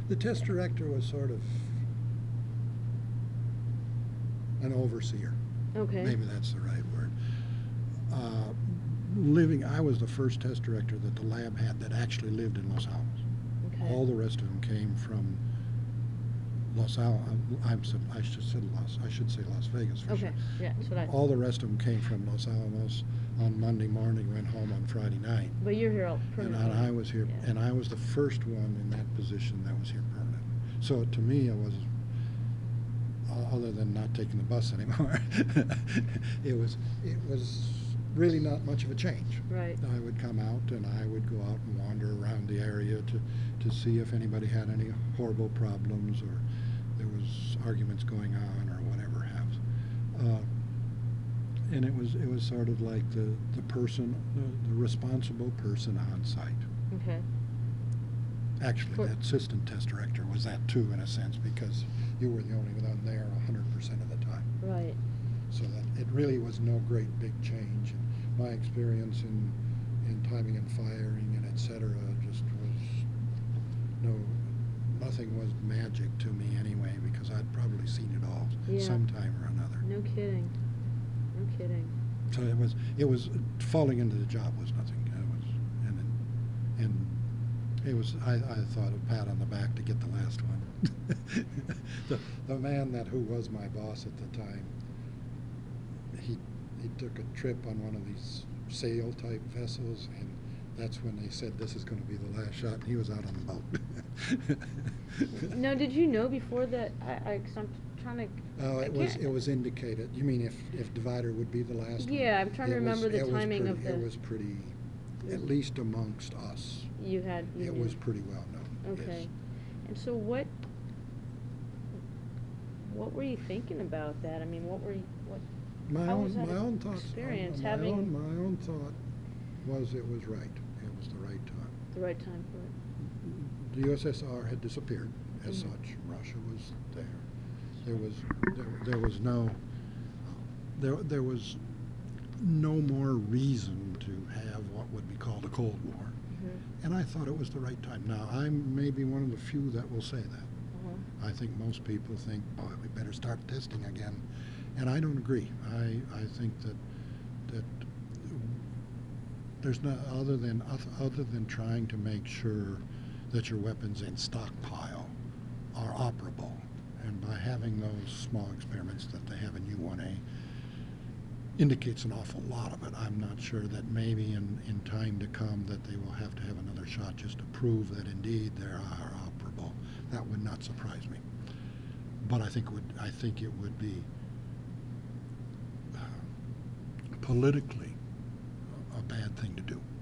The test director was sort of an overseer. Okay. Maybe that's the right word. Uh, I was the first test director that the lab had that actually lived in Los Alamos. Okay. All the rest of them came from Los Alamos. I should say Las Vegas for Okay. sure. Yeah, that's what I. All the rest of them came from Los Alamos on Monday morning, went home on Friday night. But you're here And permanently. I was here, Yeah. and I was the first one in that position that was here permanent. So to me, it was, other than not taking the bus anymore, it was really not much of a change. Right. I would come out and I would go out and wander around the area to see if anybody had any horrible problems or there was arguments going on or whatever have. And it was sort of like the person, the responsible person on site. Okay. Actually, For- the assistant test director was that too, in a sense, because you were the only one there 100% of the time. Right. So that it really was no great big change. And my experience in timing and firing and et cetera just was no, nothing was magic to me anyway, because I'd probably seen it all Yeah. sometime or another. No kidding. No kidding. So it was falling into the job was nothing. It was and it was I thought a pat on the back to get the last one. the man who was my boss at the time, he took a trip on one of these sail type vessels, and that's when they said this is going to be the last shot, and he was out on the boat. Now, did you know before that? Cause I'm trying to. Oh, I can't- it was indicated. You mean if Divider would be the last one? Yeah, I'm trying to remember the timing of the. It was pretty, at least amongst us, You had. You it knew. was pretty well known. Okay. Yes. And so what? What were you thinking about that? I mean, what were you? What? My How own was that my own thoughts. experience, my having- own thought was it was right. It was the right time. The right time for it. The USSR had disappeared as Mhm. such. Russia was there. There was no more reason to have what would be called a Cold War. Mm-hmm. And I thought it was the right time. Now, I'm maybe one of the few that will say that. Uh-huh. I think most people think, boy, we better start testing again. And I don't agree. I think that there's no other than trying to make sure that your weapons in stockpile are operable. And by having those small experiments that they have in U1A indicates an awful lot of it. I'm not sure that maybe in time to come that they will have to have another shot just to prove that indeed they are operable. That would not surprise me. But I think it would be politically a bad thing to do.